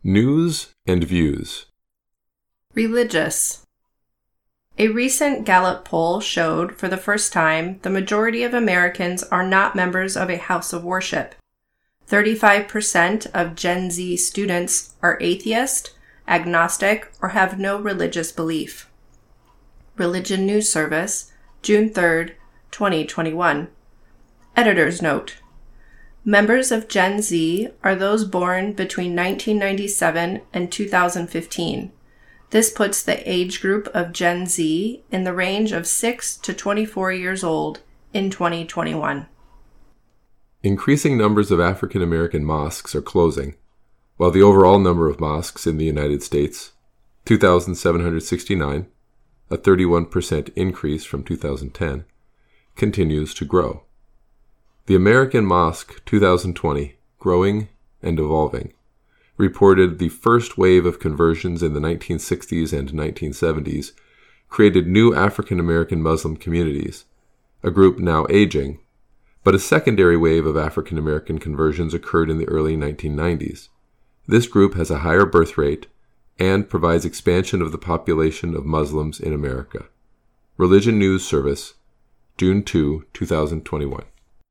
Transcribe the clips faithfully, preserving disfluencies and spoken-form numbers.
News and views. Religious. A recent Gallup poll showed, for the first time, the majority of Americans are not members of a house of worship. thirty-five percent of Gen Z students are atheist, agnostic, or have no religious belief. Religion News Service, June third, twenty twenty-one. Editor's note. Members of Gen Z are those born between nineteen ninety-seven and two thousand fifteen. This puts the age group of Gen Z in the range of six to twenty-four years old in twenty twenty-one. Increasing numbers of African American mosques are closing, while the overall number of mosques in the United States, two thousand seven hundred sixty-nine, a thirty-one percent increase from two thousand ten, continues to grow. The American Mosque twenty twenty, Growing and Evolving, reported the first wave of conversions in the nineteen sixties and nineteen seventies created new African American Muslim communities, a group now aging, but a secondary wave of African American conversions occurred in the early nineteen nineties. This group has a higher birth rate and provides expansion of the population of Muslims in America. Religion News Service, June second, twenty twenty-one.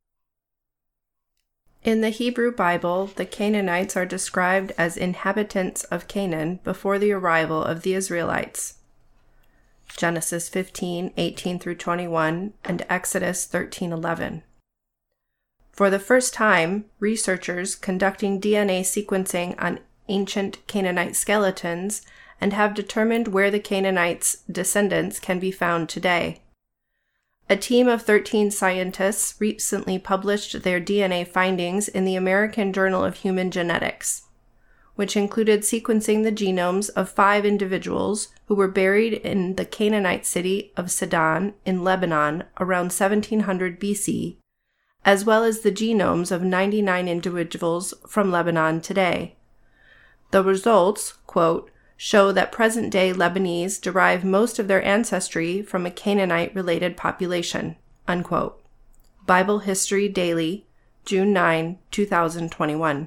In the Hebrew Bible, the Canaanites are described as inhabitants of Canaan before the arrival of the Israelites. Genesis fifteen, eighteen through twenty-one, and Exodus thirteen, eleven. For the first time, researchers conducting D N A sequencing on ancient Canaanite skeletons and have determined where the Canaanites' descendants can be found today. A team of thirteen scientists recently published their D N A findings in the American Journal of Human Genetics, which included sequencing the genomes of five individuals who were buried in the Canaanite city of Sidon in Lebanon around seventeen hundred B C, as well as the genomes of ninety-nine individuals from Lebanon today. The results, quote, show that present-day Lebanese derive most of their ancestry from a Canaanite-related population, unquote. Bible History Daily, June ninth, twenty twenty-one.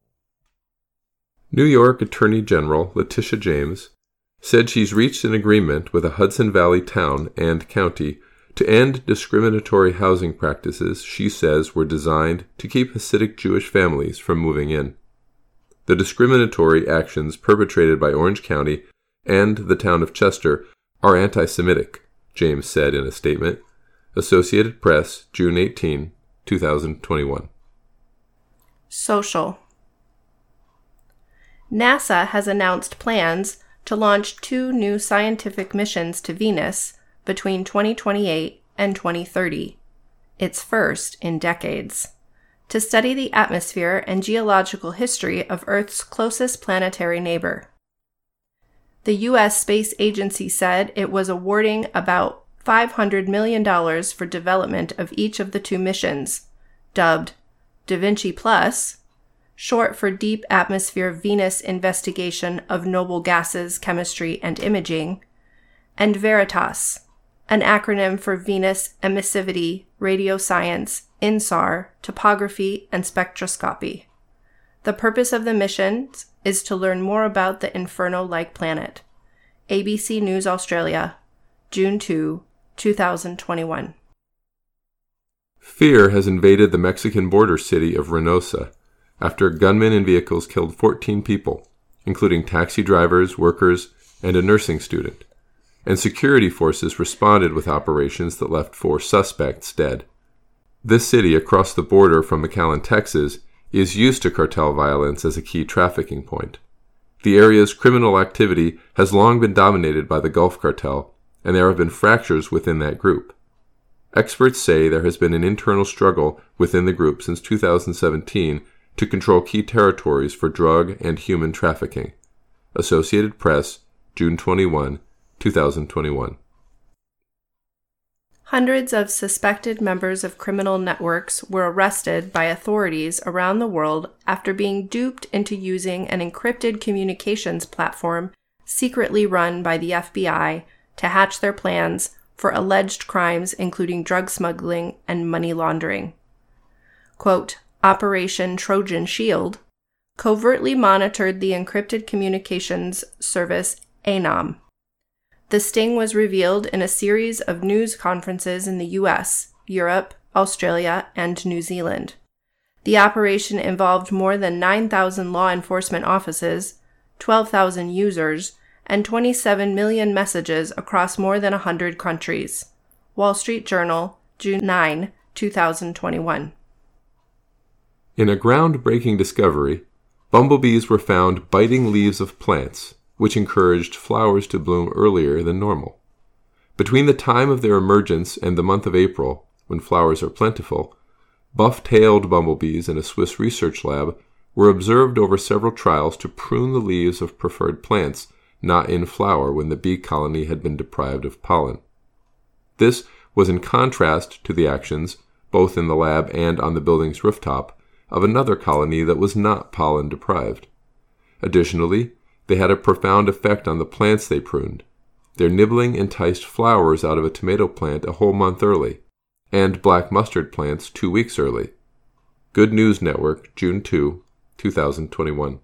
New York Attorney General Letitia James said she's reached an agreement with a Hudson Valley town and county to end discriminatory housing practices she says were designed to keep Hasidic Jewish families from moving in. The discriminatory actions perpetrated by Orange County and the town of Chester are anti-Semitic, James said in a statement. Associated Press, June eighteenth, twenty twenty-one. Social. NASA has announced plans to launch two new scientific missions to Venus between twenty twenty-eight and twenty thirty, its first in decades, to study the atmosphere and geological history of Earth's closest planetary neighbor. The U S Space Agency said it was awarding about five hundred million dollars for development of each of the two missions, dubbed Da Vinci Plus, short for Deep Atmosphere Venus Investigation of Noble Gases, Chemistry, and Imaging, and Veritas, an acronym for Venus Emissivity, Radioscience, I N S A R, Topography, and Spectroscopy. The purpose of the missions is to learn more about the Inferno-like planet. A B C News Australia, June second, twenty twenty-one. Fear has invaded the Mexican border city of Reynosa after gunmen and vehicles killed fourteen people, including taxi drivers, workers, and a nursing student, and security forces responded with operations that left four suspects dead. This city across the border from McAllen, Texas, is used to cartel violence as a key trafficking point. The area's criminal activity has long been dominated by the Gulf Cartel, and there have been fractures within that group. Experts say there has been an internal struggle within the group since two thousand seventeen to control key territories for drug and human trafficking. Associated Press, June twenty-first, twenty twenty-one. Hundreds of suspected members of criminal networks were arrested by authorities around the world after being duped into using an encrypted communications platform secretly run by the F B I to hatch their plans for alleged crimes including drug smuggling and money laundering. Quote, Operation Trojan Shield, covertly monitored the encrypted communications service ANOM. The sting was revealed in a series of news conferences in the U S, Europe, Australia, and New Zealand. The operation involved more than nine thousand law enforcement offices, twelve thousand users, and twenty-seven million messages across more than one hundred countries. Wall Street Journal, June ninth, twenty twenty-one. In a groundbreaking discovery, bumblebees were found biting leaves of plants, which encouraged flowers to bloom earlier than normal. Between the time of their emergence and the month of April, when flowers are plentiful, buff-tailed bumblebees in a Swiss research lab were observed over several trials to prune the leaves of preferred plants not in flower when the bee colony had been deprived of pollen. This was in contrast to the actions, both in the lab and on the building's rooftop, of another colony that was not pollen deprived. Additionally, they had a profound effect on the plants they pruned. Their nibbling enticed flowers out of a tomato plant a whole month early, and black mustard plants two weeks early. Good News Network, June second, twenty twenty-one.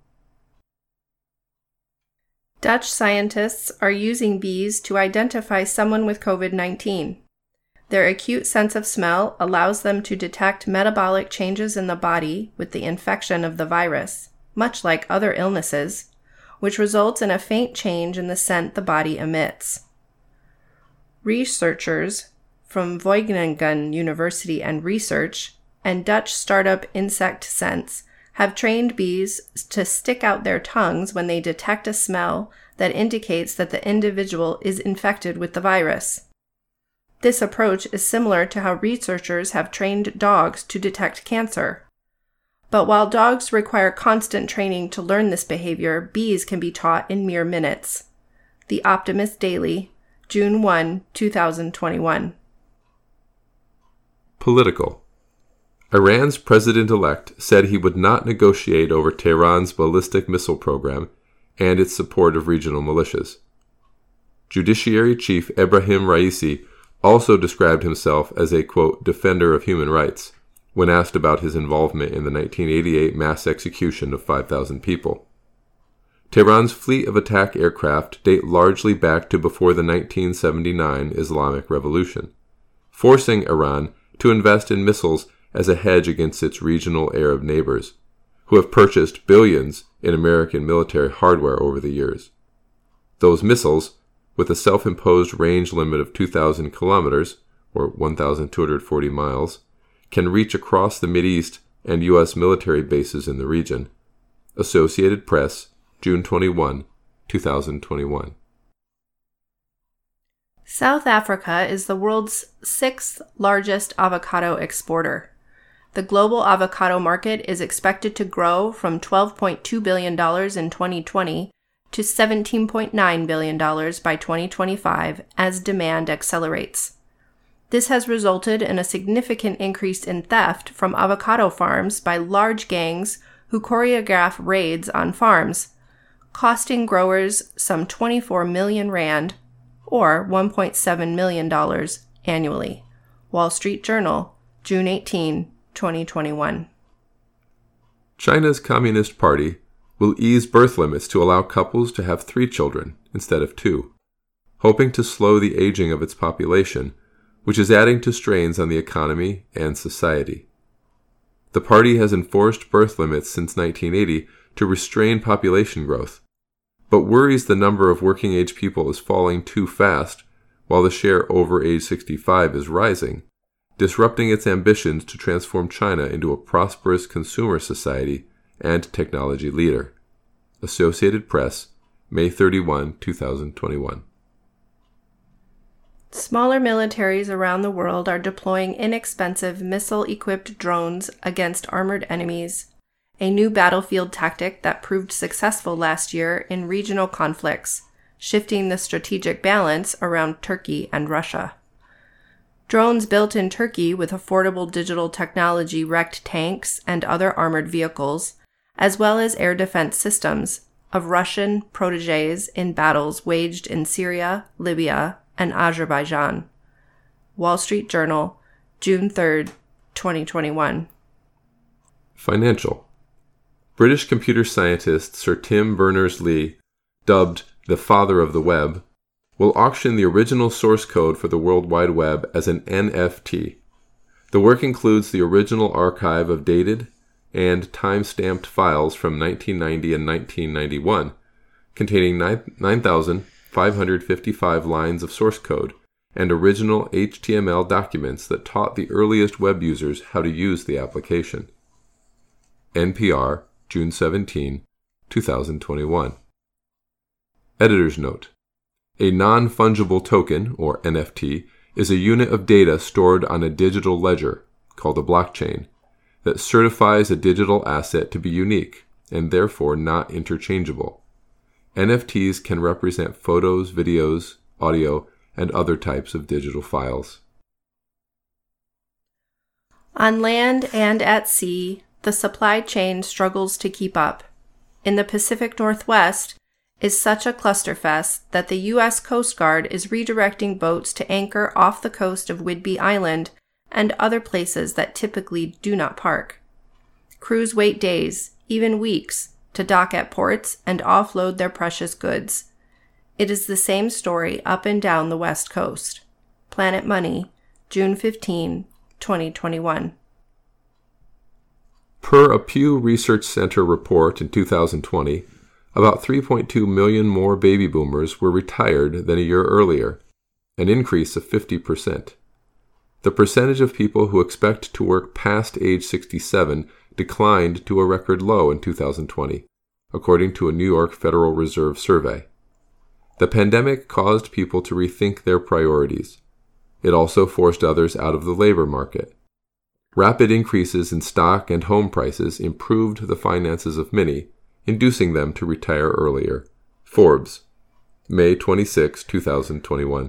Dutch scientists are using bees to identify someone with covid nineteen. Their acute sense of smell allows them to detect metabolic changes in the body with the infection of the virus, much like other illnesses, which results in a faint change in the scent the body emits. Researchers from Wageningen University and Research and Dutch startup Insect Sense have trained bees to stick out their tongues when they detect a smell that indicates that the individual is infected with the virus. This approach is similar to how researchers have trained dogs to detect cancer. But while dogs require constant training to learn this behavior, bees can be taught in mere minutes. The Optimist Daily, June first, twenty twenty-one. Political. Iran's president-elect said he would not negotiate over Tehran's ballistic missile program and its support of regional militias. Judiciary Chief Ebrahim Raisi also described himself as a, quote, defender of human rights when asked about his involvement in the nineteen eighty-eight mass execution of five thousand people. Tehran's fleet of attack aircraft date largely back to before the nineteen seventy-nine Islamic Revolution, forcing Iran to invest in missiles as a hedge against its regional Arab neighbors, who have purchased billions in American military hardware over the years. Those missiles, with a self-imposed range limit of two thousand kilometers, or one thousand two hundred forty miles, can reach across the Mideast and U S military bases in the region. Associated Press, June twenty-first, twenty twenty-one. South Africa is the world's sixth largest avocado exporter. The global avocado market is expected to grow from twelve point two billion dollars in twenty twenty to seventeen point nine billion dollars by twenty twenty-five as demand accelerates. This has resulted in a significant increase in theft from avocado farms by large gangs who choreograph raids on farms, costing growers some twenty-four million rand, or one point seven million dollars annually. Wall Street Journal, June eighteenth, twenty twenty-one. China's Communist Party will ease birth limits to allow couples to have three children instead of two, hoping to slow the aging of its population, which is adding to strains on the economy and society. The party has enforced birth limits since nineteen eighty to restrain population growth, but worries the number of working-age people is falling too fast while the share over age sixty-five is rising, disrupting its ambitions to transform China into a prosperous consumer society and technology leader. Associated Press, May thirty-first, twenty twenty-one. Smaller militaries around the world are deploying inexpensive missile-equipped drones against armored enemies, a new battlefield tactic that proved successful last year in regional conflicts, shifting the strategic balance around Turkey and Russia. Drones built in Turkey with affordable digital technology wrecked tanks and other armored vehicles, as well as air defense systems of Russian protégés in battles waged in Syria, Libya, and Azerbaijan. Wall Street Journal, June third, twenty twenty-one. Financial. British computer scientist Sir Tim Berners-Lee, dubbed the father of the web, will auction the original source code for the World Wide Web as an N F T. The work includes the original archive of dated and time-stamped files from nineteen ninety and nineteen ninety-one, containing nine thousand five hundred fifty-five lines of source code and original H T M L documents that taught the earliest web users how to use the application. N P R, June seventeenth, twenty twenty-one. Editor's note. A non-fungible token, or N F T, is a unit of data stored on a digital ledger, called a blockchain, that certifies a digital asset to be unique and therefore not interchangeable. N F Ts can represent photos, videos, audio, and other types of digital files. On land and at sea, the supply chain struggles to keep up. In the Pacific Northwest is such a clusterfest that the U S Coast Guard is redirecting boats to anchor off the coast of Whidbey Island and other places that typically do not park. Crews wait days, even weeks, to dock at ports and offload their precious goods. It is the same story up and down the West Coast. Planet Money, June fifteenth, twenty twenty-one. Per a Pew Research Center report in two thousand twenty, about three point two million more baby boomers were retired than a year earlier, an increase of fifty percent. The percentage of people who expect to work past age sixty-seven declined to a record low in two thousand twenty, according to a New York Federal Reserve survey. The pandemic caused people to rethink their priorities. It also forced others out of the labor market. Rapid increases in stock and home prices improved the finances of many, inducing them to retire earlier. Forbes, May twenty-sixth, twenty twenty-one.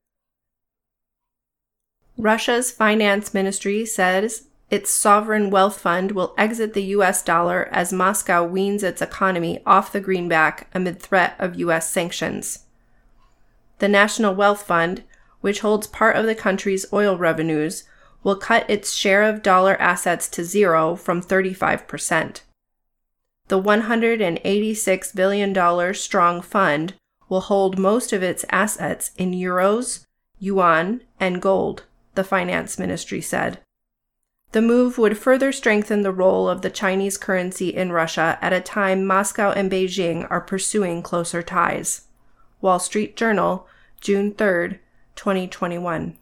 Russia's finance ministry says its sovereign wealth fund will exit the U S dollar as Moscow weans its economy off the greenback amid threat of U S sanctions. The National Wealth Fund, which holds part of the country's oil revenues, will cut its share of dollar assets to zero from thirty-five percent. The one hundred eighty-six billion dollars strong fund will hold most of its assets in euros, yuan, and gold, the finance ministry said. The move would further strengthen the role of the Chinese currency in Russia at a time Moscow and Beijing are pursuing closer ties. Wall Street Journal, June third, twenty twenty-one.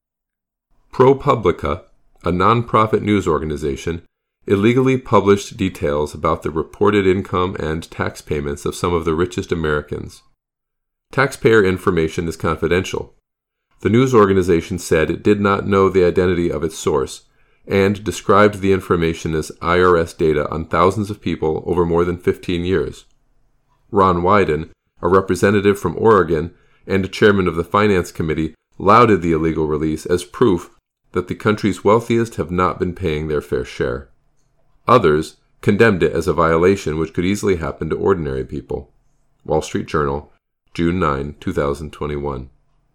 ProPublica, a nonprofit news organization, illegally published details about the reported income and tax payments of some of the richest Americans. Taxpayer information is confidential. The news organization said it did not know the identity of its source and described the information as I R S data on thousands of people over more than fifteen years. Ron Wyden, a representative from Oregon and chairman of the Finance Committee, lauded the illegal release as proof that the country's wealthiest have not been paying their fair share. Others condemned it as a violation which could easily happen to ordinary people. Wall Street Journal, June ninth, twenty twenty-one.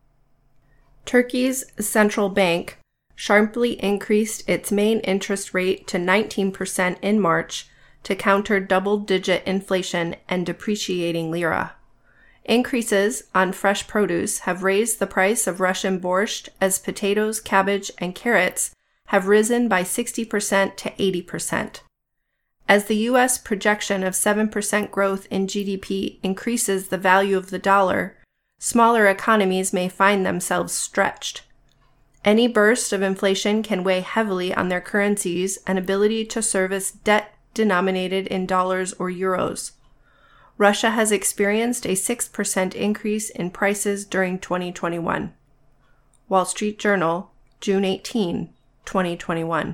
Turkey's central bank sharply increased its main interest rate to nineteen percent in March to counter double-digit inflation and depreciating lira. Increases on fresh produce have raised the price of Russian borscht as potatoes, cabbage, and carrots have risen by sixty percent to eighty percent. As the U S projection of seven percent growth in G D P increases the value of the dollar, smaller economies may find themselves stretched. Any burst of inflation can weigh heavily on their currencies and ability to service debt denominated in dollars or euros. Russia has experienced a six percent increase in prices during twenty twenty-one. Wall Street Journal, June eighteenth, twenty twenty-one.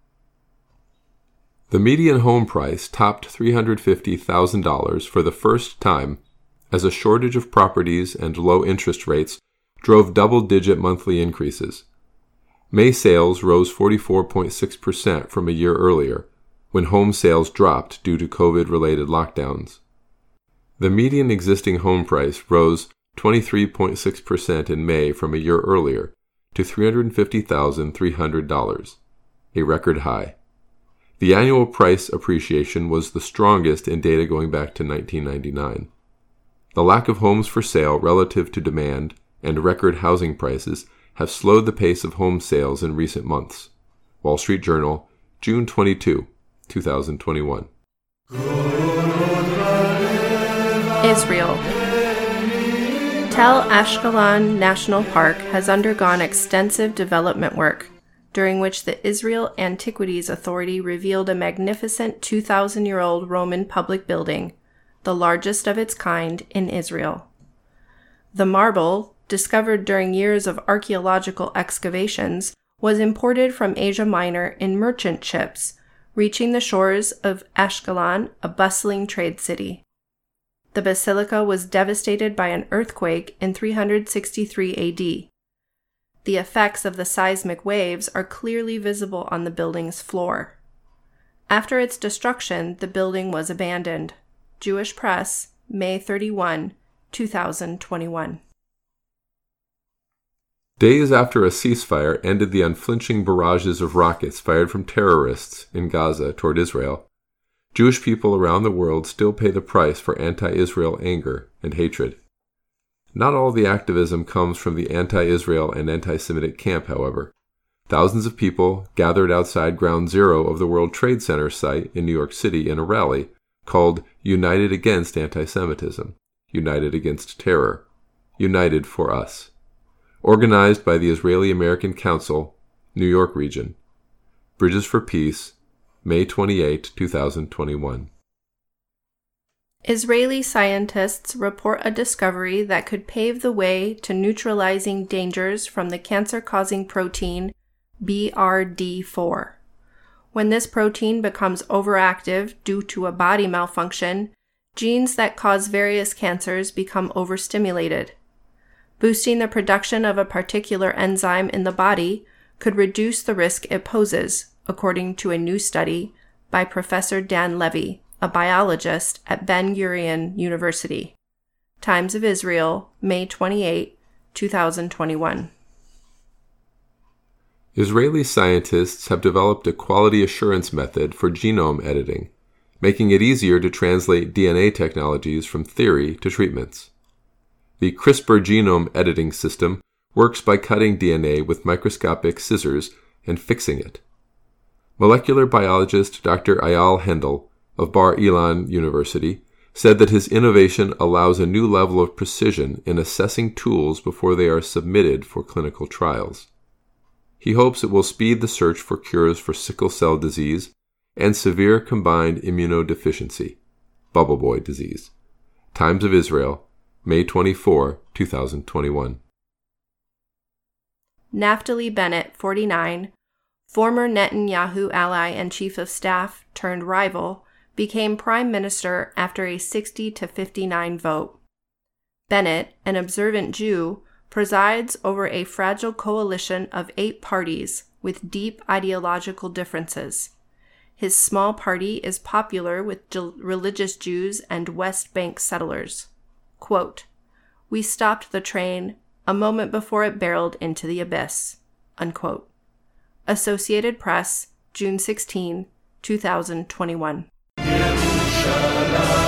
The median home price topped three hundred fifty thousand dollars for the first time as a shortage of properties and low interest rates drove double-digit monthly increases. May sales rose forty-four point six percent from a year earlier, when home sales dropped due to COVID-related lockdowns. The median existing home price rose twenty-three point six percent in May from a year earlier to three hundred fifty thousand three hundred dollars, a record high. The annual price appreciation was the strongest in data going back to nineteen ninety-nine. The lack of homes for sale relative to demand and record housing prices have slowed the pace of home sales in recent months. Wall Street Journal, June twenty-second, twenty twenty-one. Israel. Tel Ashkelon National Park has undergone extensive development work, during which the Israel Antiquities Authority revealed a magnificent two thousand year old Roman public building, the largest of its kind in Israel. The marble, discovered during years of archaeological excavations, was imported from Asia Minor in merchant ships, reaching the shores of Ashkelon, a bustling trade city. The basilica was devastated by an earthquake in three hundred sixty-three A D. The effects of the seismic waves are clearly visible on the building's floor. After its destruction, the building was abandoned. Jewish Press, May thirty-first, twenty twenty-one. Days after a ceasefire ended the unflinching barrages of rockets fired from terrorists in Gaza toward Israel, Jewish people around the world still pay the price for anti-Israel anger and hatred. Not all the activism comes from the anti-Israel and anti-Semitic camp, however. Thousands of people gathered outside Ground Zero of the World Trade Center site in New York City in a rally called United Against Anti-Semitism, United Against Terror, United for Us, organized by the Israeli-American Council, New York region. Bridges for Peace, May twenty-eighth, twenty twenty-one. Israeli scientists report a discovery that could pave the way to neutralizing dangers from the cancer-causing protein B R D four. When this protein becomes overactive due to a body malfunction, genes that cause various cancers become overstimulated. Boosting the production of a particular enzyme in the body could reduce the risk it poses, according to a new study by Professor Dan Levy, a biologist at Ben Gurion University. Times of Israel, May twenty-eighth, twenty twenty-one. Israeli scientists have developed a quality assurance method for genome editing, making it easier to translate D N A technologies from theory to treatments. The CRISPR genome editing system works by cutting D N A with microscopic scissors and fixing it. Molecular biologist Doctor Eyal Hendel of Bar Ilan University said that his innovation allows a new level of precision in assessing tools before they are submitted for clinical trials. He hopes it will speed the search for cures for sickle cell disease and severe combined immunodeficiency, bubble boy disease. Times of Israel, May twenty-fourth, twenty twenty-one. Naftali Bennett, forty-nine, former Netanyahu ally and chief of staff turned rival, became prime minister after a sixty to fifty-nine vote. Bennett, an observant Jew, presides over a fragile coalition of eight parties with deep ideological differences. His small party is popular with religious Jews and West Bank settlers. Quote, "We stopped the train a moment before it barreled into the abyss." Unquote. Associated Press, June sixteenth, twenty twenty-one.